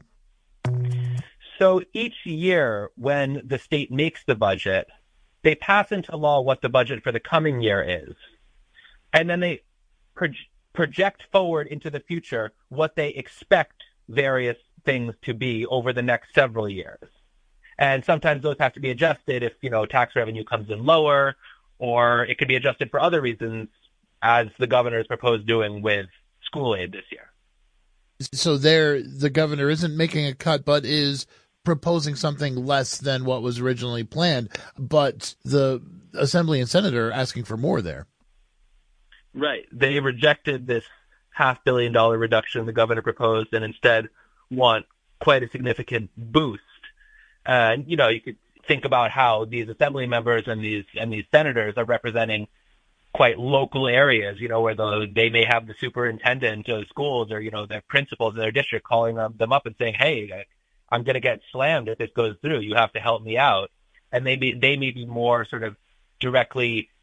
So each year when the state makes the budget, they pass into law what the budget for the coming year is. And then they pro- project forward into the future what they expect various things to be over the next several years. And sometimes those have to be adjusted if, you know, tax revenue comes in lower, or it could be adjusted for other reasons, as the governor has proposed doing with school aid this year. So there, the governor isn't making a cut, but is proposing something less than what was originally planned. But the Assembly and Senate are asking for more there. Right. They rejected this half billion dollar reduction the governor proposed, and instead want quite a significant boost. And, uh, you know, you could think about how these assembly members and these and these senators are representing quite local areas, you know, where the, they may have the superintendent of schools or, you know, the principals in their district calling them, them up and saying, hey, I'm going to get slammed if this goes through. You have to help me out. And they, be, they may be more sort of directly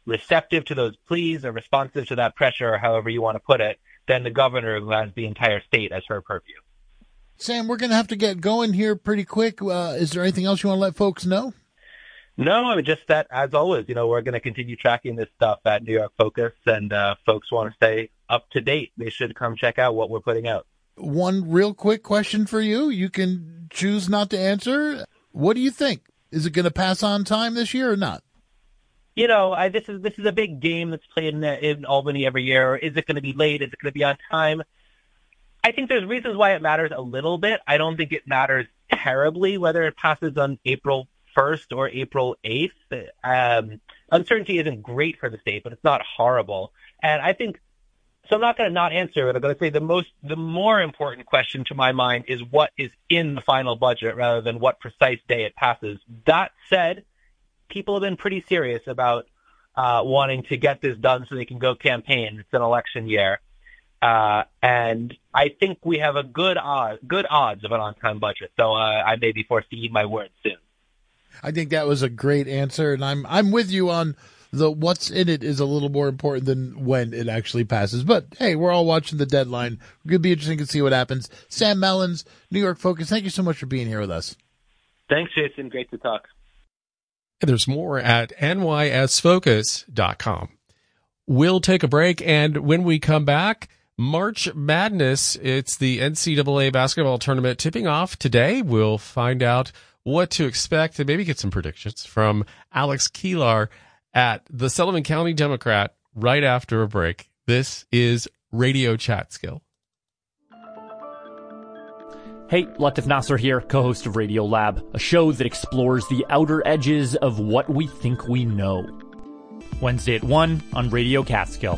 receptive to those pleas or responsive to that pressure, or however you want to put it, than the governor, who has the entire state as her purview. Sam, we're going to have to get going here pretty quick. Uh, is there anything else you want to let folks know? No, I mean, just that, as always, you know, we're going to continue tracking this stuff at New York Focus, and uh, folks want to stay up to date. They should come check out what we're putting out. One real quick question for you. You can choose not to answer. What do you think? Is it going to pass on time this year or not? You know, I, this is this is a big game that's played in, in Albany every year. Is it going to be late? Is it going to be on time? I think there's reasons why it matters a little bit. I don't think it matters terribly whether it passes on April first or April eighth. Um, uncertainty isn't great for the state, but it's not horrible. And I think, so I'm not going to not answer it. I'm going to say the most, the more important question to my mind is what is in the final budget rather than what precise day it passes. That said, people have been pretty serious about uh, wanting to get this done so they can go campaign. It's an election year. Uh, and I think we have a good odds, good odds of an on-time budget. So uh, I may be forced to eat my words soon. I think that was a great answer, and I'm I'm with you on the what's in it is a little more important than when it actually passes. But hey, we're all watching the deadline. It's going to be interesting to see what happens. Sam Mellins, New York Focus, thank you so much for being here with us. Thanks, Jason. Great to talk. There's more at N Y S focus dot com. We'll take a break, and when we come back, March Madness, it's the N C double A basketball tournament tipping off today. We'll find out what to expect and maybe get some predictions from Alex Keelar at the Sullivan County Democrat right after a break. This is Radio Chatskill. Hey, Latif Nasser here, co-host of Radio Lab, a show that explores the outer edges of what we think we know. Wednesday at one on Radio Catskill.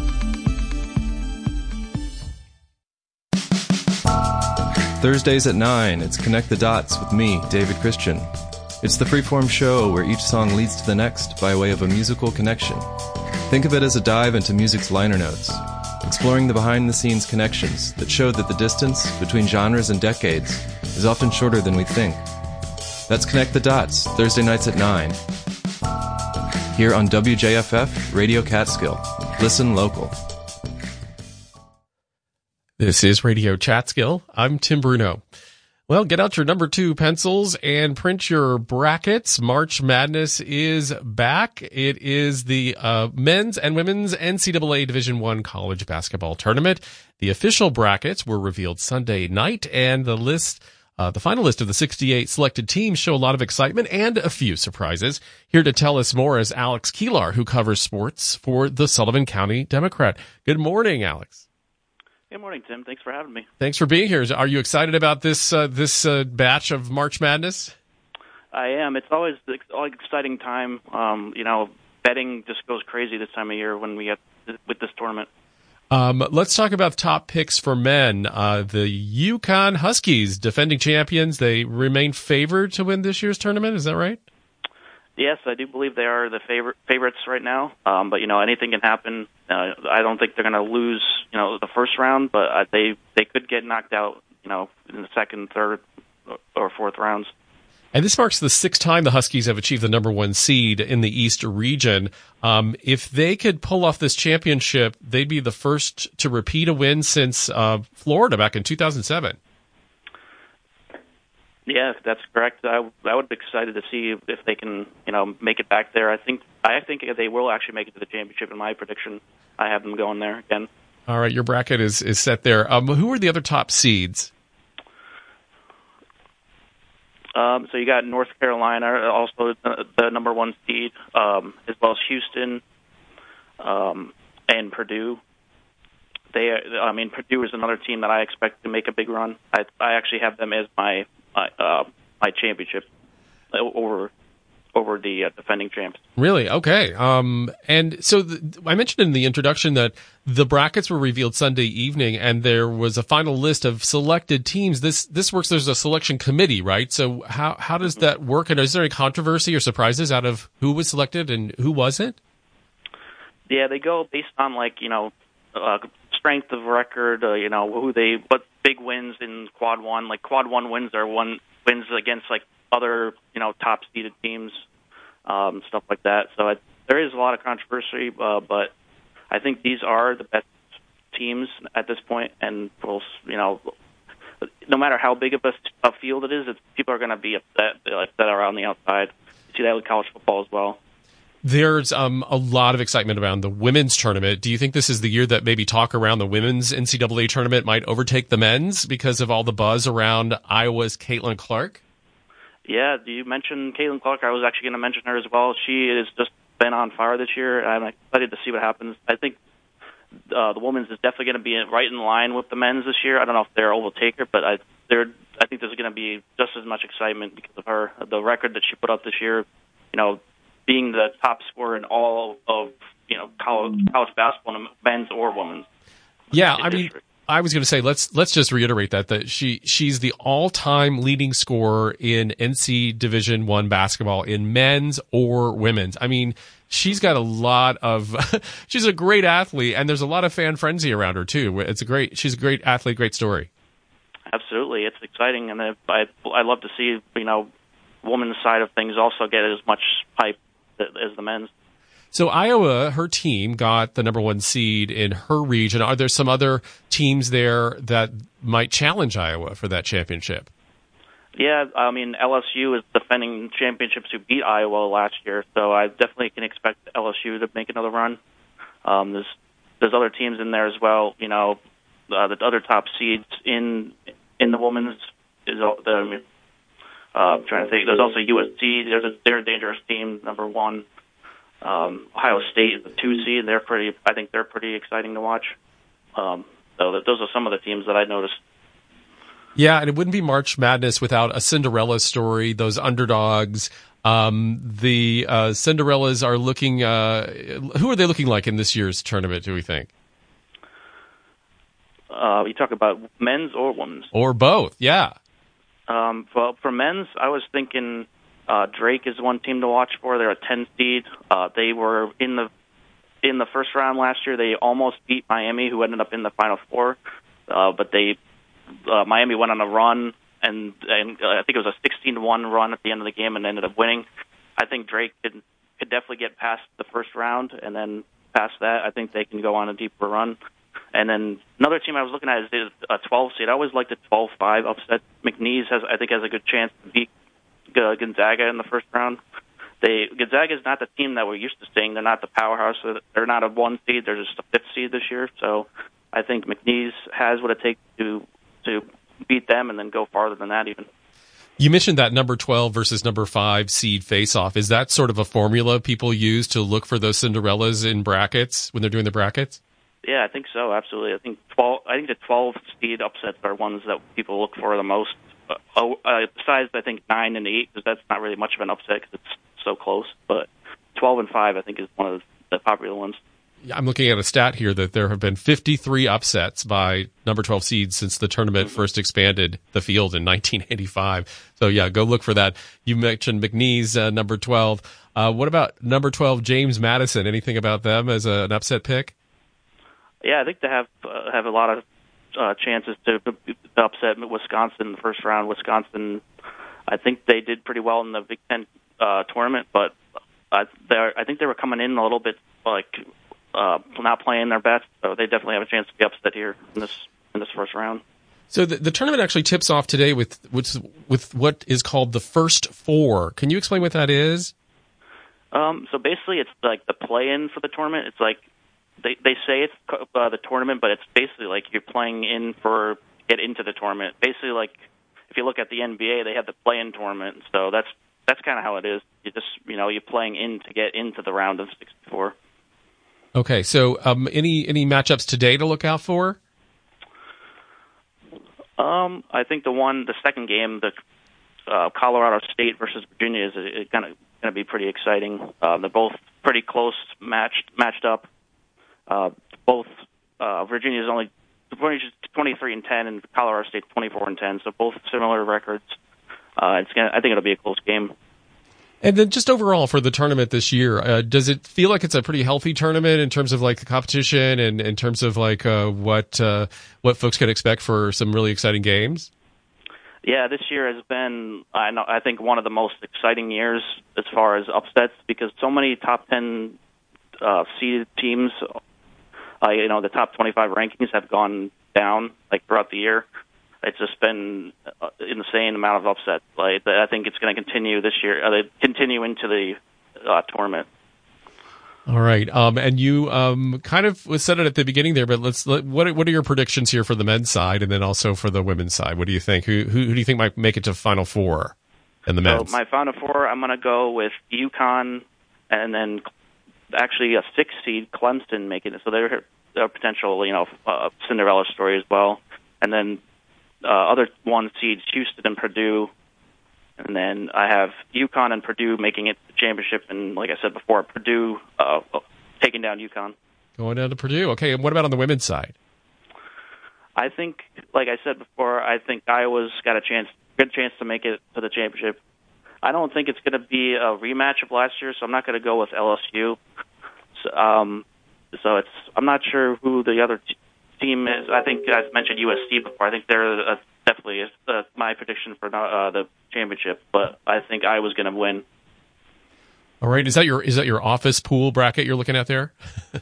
Thursdays at nine, it's Connect the Dots with me, David Christian. It's the freeform show where each song leads to the next by way of a musical connection. Think of it as a dive into music's liner notes, exploring the behind-the-scenes connections that show that the distance between genres and decades is often shorter than we think. That's Connect the Dots, Thursday nights at nine. Here on W J F F, Radio Catskill. Listen local. This is Radio Chatskill. I'm Tim Bruno. Well, get out your number two pencils and print your brackets. March Madness is back. It is the uh, men's and women's N C double A Division I college basketball tournament. The official brackets were revealed Sunday night, and the list, uh, the final list of the sixty-eight selected teams show a lot of excitement and a few surprises. Here to tell us more is Alex Keelar, who covers sports for the Sullivan County Democrat. Good morning, Alex. Good morning, Tim. Thanks for having me. Thanks for being here. Are you excited about this uh, this uh, batch of March Madness? I am. It's always an exciting time. Um, you know, betting just goes crazy this time of year when we get with this tournament. Um, let's talk about top picks for men. Uh, the UConn Huskies, defending champions, they remain favored to win this year's tournament. Is that right? Yes, I do believe they are the favorite favorites right now. Um, but you know, anything can happen. Uh, I don't think they're going to lose, you know, the first round, but uh, they they could get knocked out, you know, in the second, third, or fourth rounds. And this marks the sixth time the Huskies have achieved the number one seed in the East region. Um, if they could pull off this championship, they'd be the first to repeat a win since uh, Florida back in two thousand seven. Yeah, that's correct. I, I would be excited to see if they can, you know, make it back there. I think I think they will actually make it to the championship. In my prediction, I have them going there again. All right, your bracket is, is set there. Um, who are the other top seeds? Um, so you got North Carolina, also the, the number one seed, um, as well as Houston um, and Purdue. They, I mean, Purdue is another team that I expect to make a big run. I, I actually have them as my my, uh, my championship over over the uh, defending champs. Really? Okay. Um, and so the, I mentioned in the introduction that the brackets were revealed Sunday evening, and there was a final list of selected teams. This this works. There's a selection committee, right? So how how does that work? And is there any controversy or surprises out of who was selected and who wasn't? Yeah, they go based on like you know uh, strength of record. Uh, you know who they what big wins in quad one. Like quad one wins are one wins against like other you know top seeded teams, um, stuff like that. So I there is a lot of controversy, uh, but I think these are the best teams at this point, and we'll, you know, no matter how big of a, a field it is, it's, people are going to be upset like, that are on the outside. You see that with college football as well. There's um, a lot of excitement around the women's tournament. Do you think this is the year that maybe talk around the women's N C double A tournament might overtake the men's because of all the buzz around Iowa's Caitlin Clark? Yeah, you mentioned Caitlin Clark. I was actually going to mention her as well. She has just been on fire this year. I'm excited to see what happens. I think uh, the women's is definitely going to be right in line with the men's this year. I don't know if they're overtake her, but I, they're, I think there's going to be just as much excitement because of her. The record that she put up this year, you know, being the top scorer in all of, you know, college, college basketball, men's or women's. Yeah, I mean, I was going to say let's let's just reiterate that that she she's the all-time leading scorer in N C Division One basketball in men's or women's. I mean, she's got a lot of she's a great athlete, and there's a lot of fan frenzy around her too. It's a great she's a great athlete, great story. Absolutely, it's exciting, and I I love to see, you know, women's side of things also get as much hype as the men's. So Iowa, her team, got the number one seed in her region. Are there some other teams there that might challenge Iowa for that championship? Yeah, I mean, L S U is defending championships who beat Iowa last year, so I definitely can expect L S U to make another run. Um, there's there's other teams in there as well. You know, uh, the other top seeds in in the women's is the. Uh, I'm trying to think. There's also U S C. They're a, they're a dangerous team, number one. Um, Ohio State is the two seed. They're pretty. I think they're pretty exciting to watch. Um, so that, those are some of the teams that I noticed. Yeah, and it wouldn't be March Madness without a Cinderella story. Those underdogs. Um, the uh, Cinderellas are looking. Uh, who are they looking like in this year's tournament? Do we think? Uh, you talk about men's or women's? Or both? Yeah. Um, well, for men's, I was thinking uh, Drake is one team to watch for. They're a ten seed. Uh, they were in the in the first round last year. They almost beat Miami, who ended up in the Final Four. Uh, but they uh, Miami went on a run, and and uh, I think it was a sixteen to one run at the end of the game, and ended up winning. I think Drake could could definitely get past the first round, and then past that, I think they can go on a deeper run. And then another team I was looking at is a twelve seed. I always liked the twelve five upset. McNeese has, I think, has a good chance to beat Gonzaga in the first round. They Gonzaga is not the team that we're used to seeing. They're not the powerhouse. They're not a one seed. They're just a fifth seed this year. So I think McNeese has what it takes to to beat them and then go farther than that even. You mentioned that number twelve versus number five seed face-off. Is that sort of a formula people use to look for those Cinderellas in brackets when they're doing the brackets? Yeah, I think so. Absolutely. I think twelve. I think the twelve seed upsets are ones that people look for the most. Uh, uh, besides, I think nine and eight, because that's not really much of an upset because it's so close. But twelve and five, I think, is one of the popular ones. I'm looking at a stat here that there have been fifty-three upsets by number twelve seeds since the tournament first expanded the field in nineteen eighty-five. So yeah, go look for that. You mentioned McNeese, uh, number twelve. Uh, what about number twelve, James Madison? Anything about them as a, an upset pick? Yeah, I think they have uh, have a lot of uh, chances to, to upset Wisconsin in the first round. Wisconsin, I think they did pretty well in the Big Ten uh, tournament, but uh, I think they were coming in a little bit like uh, not playing their best. So they definitely have a chance to be upset here in this in this first round. So the, the tournament actually tips off today with with with what is called the first four. Can you explain what that is? Um, so basically, it's like the play-in for the tournament. It's like They they say it's uh, the tournament, but it's basically like you're playing in for get into the tournament. Basically, like if you look at the N B A, they have the play-in tournament. So that's that's kind of how it is. You just you know you're playing in to get into the round of sixty-four. Okay, so um, any any matchups today to look out for? Um, I think the one, the second game, the uh, Colorado State versus Virginia is, is kind of going to be pretty exciting. Uh, they're both pretty close matched matched up. Uh, both uh, Virginia is only twenty-three and ten, and Colorado State twenty-four and ten. So both similar records. Uh, it's gonna. I think it'll be a close game. And then just overall for the tournament this year, uh, does it feel like it's a pretty healthy tournament in terms of like the competition and in terms of like uh, what uh, what folks can expect for some really exciting games? Yeah, this year has been, I know, I think, one of the most exciting years as far as upsets because so many top ten uh, seeded teams, uh, you know, the top twenty-five rankings have gone down like throughout the year. It's just been uh, insane amount of upsets. Like I think it's going to continue this year. Uh, they continue into the uh, tournament. All right, um, and you um, kind of said it at the beginning there, but let's. Let, what what are your predictions here for the men's side, and then also for the women's side? What do you think? Who who, who do you think might make it to Final Four in the men's? So my Final Four, I'm going to go with UConn, and then actually a six seed Clemson making it. So they're they're a potential, you know, uh, Cinderella story as well, and then uh, other one seeds Houston and Purdue. And then I have UConn and Purdue making it to the championship, and like I said before, Purdue uh, taking down UConn. Going down to Purdue. Okay, and what about on the women's side? I think, like I said before, I think Iowa's got a chance, good chance to make it to the championship. I don't think it's going to be a rematch of last year, so I'm not going to go with L S U. So, um, so it's I'm not sure who the other t- team is. I think I mentioned U S C before. I think they're a Definitely, it's uh, my prediction for uh, the championship, but I think I was going to win. All right, is that your is that your office pool bracket you're looking at there?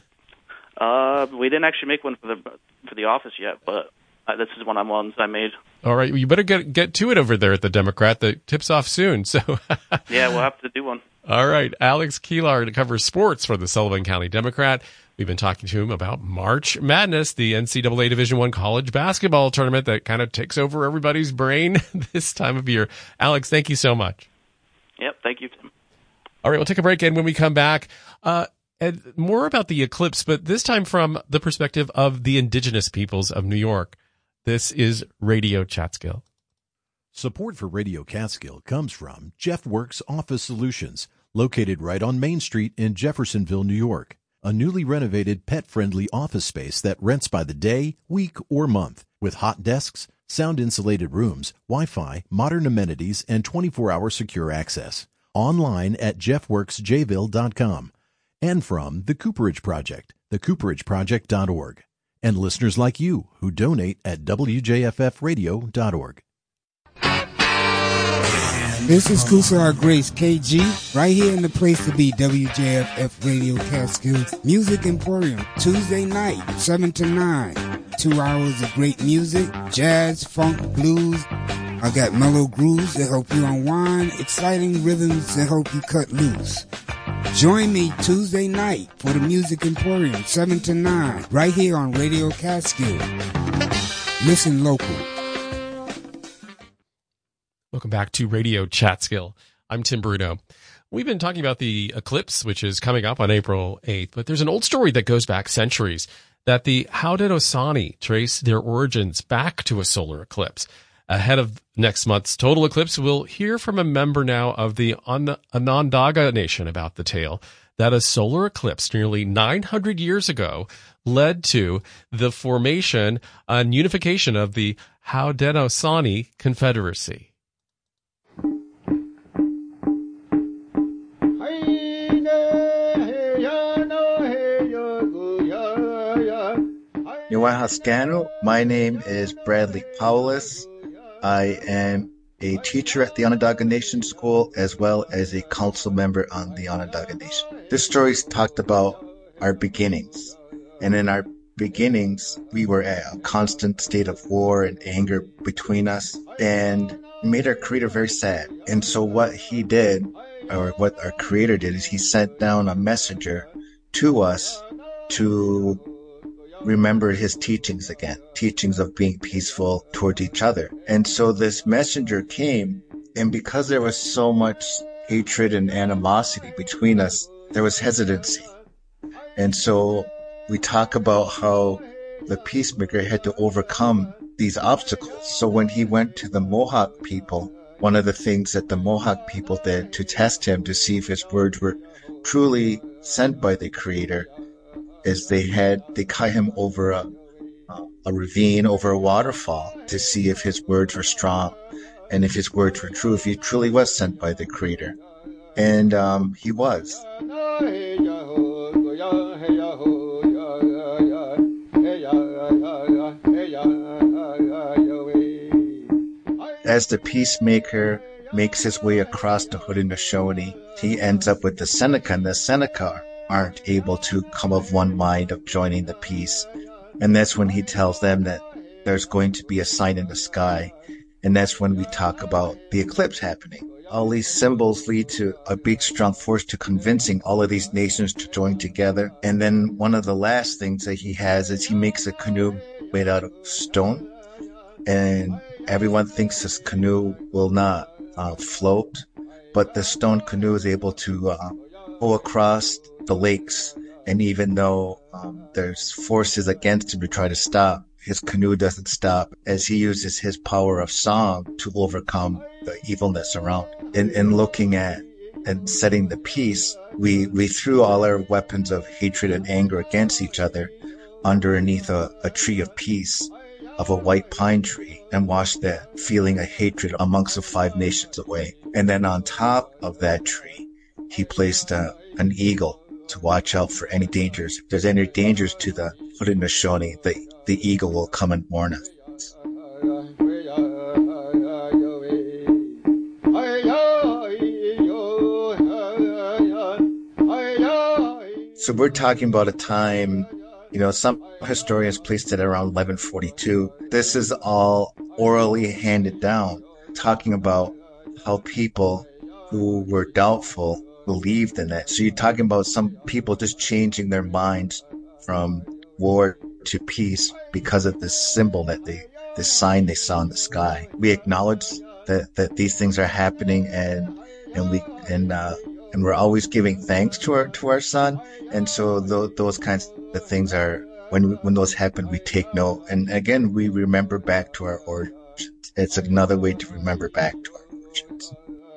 uh, we didn't actually make one for the for the office yet, but uh, this is one of the ones I made. All right, well, you better get get to it over there at the Democrat. The tip's off soon, so yeah, we'll have to do one. All right, Alex Keelar covers sports for the Sullivan County Democrat. We've been talking to him about March Madness, the N C double A Division I college basketball tournament that kind of takes over everybody's brain this time of year. Alex, thank you so much. Yep, thank you, Tim. All right, we'll take a break, and when we come back, uh, and more about the eclipse, but this time from the perspective of the indigenous peoples of New York. This is Radio Catskill. Support for Radio Catskill comes from Jeff Works Office Solutions, located right on Main Street in Jeffersonville, New York. A newly renovated pet-friendly office space that rents by the day, week, or month, with hot desks, sound-insulated rooms, Wi-Fi, modern amenities, and twenty-four hour secure access. Online at jeff works j ville dot com. And from The Cooperage Project, the cooperage project dot org. And listeners like you who donate at w j f f radio dot org. This is Kusar Grace K G, right here in the place to be, W J F F Radio Catskill Music Emporium, Tuesday night, seven to nine. Two hours of great music, jazz, funk, blues. I got mellow grooves to help you unwind, exciting rhythms to help you cut loose. Join me Tuesday night for the Music Emporium, seven to nine, right here on Radio Catskill. Listen local. Welcome back to Radio Catskill. I'm Tim Bruno. We've been talking about the eclipse, which is coming up on April eighth, but there's an old story that goes back centuries that the Haudenosaunee trace their origins back to a solar eclipse. Ahead of next month's total eclipse, we'll hear from a member now of the Onondaga Nation about the tale that a solar eclipse nearly nine hundred years ago led to the formation and unification of the Haudenosaunee Confederacy. Haskano. My name is Bradley Powless. I am a teacher at the Onondaga Nation School as well as a council member on the Onondaga Nation. This story talked about our beginnings. And in our beginnings, we were at a constant state of war and anger between us and made our creator very sad. And so what he did, or what our creator did, is he sent down a messenger to us to remember his teachings again, teachings of being peaceful towards each other. And so this messenger came, and because there was so much hatred and animosity between us, there was hesitancy. And so we talk about how the peacemaker had to overcome these obstacles. So when he went to the Mohawk people, one of the things that the Mohawk people did to test him to see if his words were truly sent by the Creator is they had they cut him over a a ravine, over a waterfall, to see if his words were strong and if his words were true, if he truly was sent by the Creator. And um, he was. as the peacemaker makes his way across the Haudenosaunee, he ends up with the Seneca, and the Seneca aren't able to come of one mind of joining the peace. And that's when he tells them that there's going to be a sign in the sky. And that's when we talk about the eclipse happening. All these symbols lead to a big, strong force to convincing all of these nations to join together. And then one of the last things that he has is he makes a canoe made out of stone. And everyone thinks this canoe will not uh, float, but the stone canoe is able to uh, go across the lakes. And even though um, there's forces against him to try to stop, his canoe doesn't stop as he uses his power of song to overcome the evilness around. In, in looking at and setting the peace, we, we threw all our weapons of hatred and anger against each other underneath a, a tree of peace, of a white pine tree, and washed that feeling of hatred amongst the five nations away. And then on top of that tree, he placed a, an eagle to watch out for any dangers. If there's any dangers to the Haudenosaunee, the, the eagle will come and warn us. So we're talking about a time, you know, some historians placed it around eleven forty-two. This is all orally handed down, talking about how people who were doubtful believed in that. So you're talking about some people just changing their minds from war to peace because of this symbol that they, this sign they saw in the sky. We acknowledge that, that these things are happening, and, and we, and, uh, and we're always giving thanks to our, to our son. And so th- those kinds of things are, when, we, when those happen, we take note. And again, we remember back to our origins. It's another way to remember back to our origins.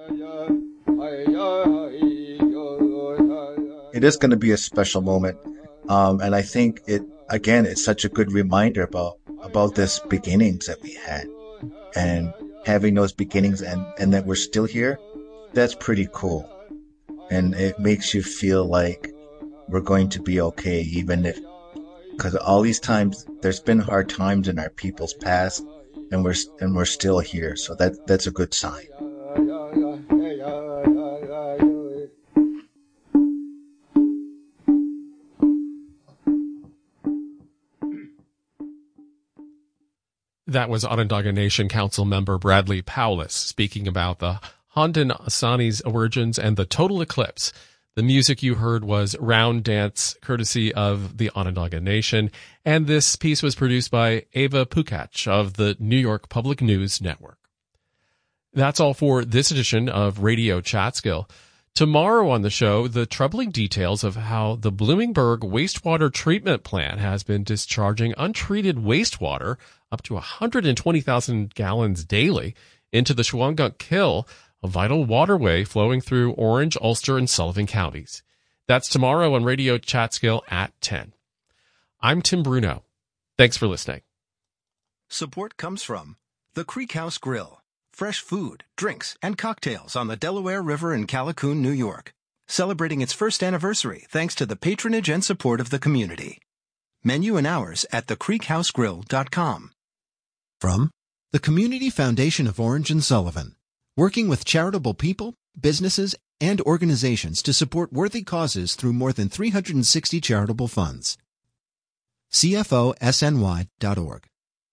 It is going to be a special moment. Um, and I think it, again, it's such a good reminder about, about this beginnings that we had, and having those beginnings, and, and that we're still here. That's pretty cool. And it makes you feel like we're going to be okay, even if, because all these times, there's been hard times in our people's past, and we're, and we're still here. So that, that's a good sign. That was Onondaga Nation Council member Bradley Powless speaking about the Haudenosaunee origins and the total eclipse. The music you heard was Round Dance, courtesy of the Onondaga Nation, and this piece was produced by Ava Pukach of the New York Public News Network. That's all for this edition of Radio Chatskill. Tomorrow on the show, the troubling details of how the Bloomingburg wastewater treatment plant has been discharging untreated wastewater up to one hundred twenty thousand gallons daily into the Shawangunk Kill, a vital waterway flowing through Orange, Ulster, and Sullivan counties. That's tomorrow on Radio Chatskill at ten. I'm Tim Bruno. Thanks for listening. Support comes from the Creek House Grill. Fresh food, drinks, and cocktails on the Delaware River in Callicoon, New York. Celebrating its first anniversary thanks to the patronage and support of the community. Menu and hours at the creek house grill dot com. From the Community Foundation of Orange and Sullivan, working with charitable people, businesses, and organizations to support worthy causes through more than three hundred sixty charitable funds. C F O S N Y dot org.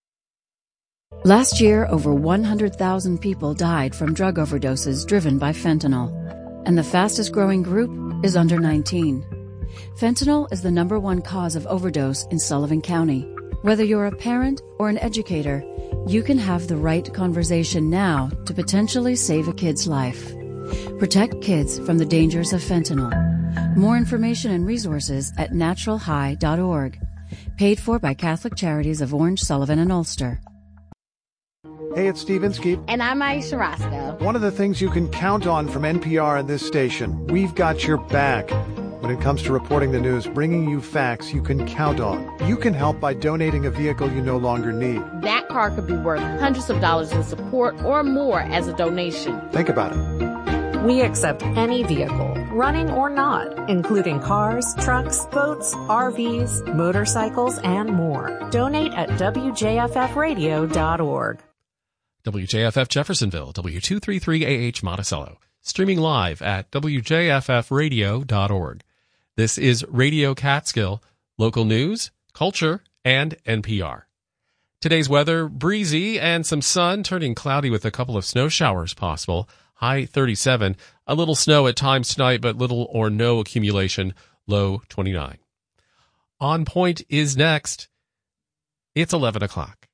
Last year, over one hundred thousand people died from drug overdoses driven by fentanyl, and the fastest growing group is under nineteen. Fentanyl is the number one cause of overdose in Sullivan County. Whether you're a parent or an educator, you can have the right conversation now to potentially save a kid's life. Protect kids from the dangers of fentanyl. More information and resources at natural high dot org. Paid for by Catholic Charities of Orange, Sullivan, and Ulster. Hey, it's Steve Inskeep. And I'm Aisha Roscoe. One of the things you can count on from N P R and this station, we've got your back. When it comes to reporting the news, bringing you facts you can count on. You can help by donating a vehicle you no longer need. That car could be worth hundreds of dollars in support or more as a donation. Think about it. We accept any vehicle, running or not, including cars, trucks, boats, R Vs, motorcycles, and more. Donate at W J F F radio dot org. W J F F Jeffersonville, W two thirty-three A H Monticello. Streaming live at W J F F radio dot org. This is Radio Catskill, local news, culture, and N P R. Today's weather, breezy and some sun, turning cloudy with a couple of snow showers possible. High thirty-seven. A little snow at times tonight, but little or no accumulation. Low twenty-nine. On Point is next. It's eleven o'clock.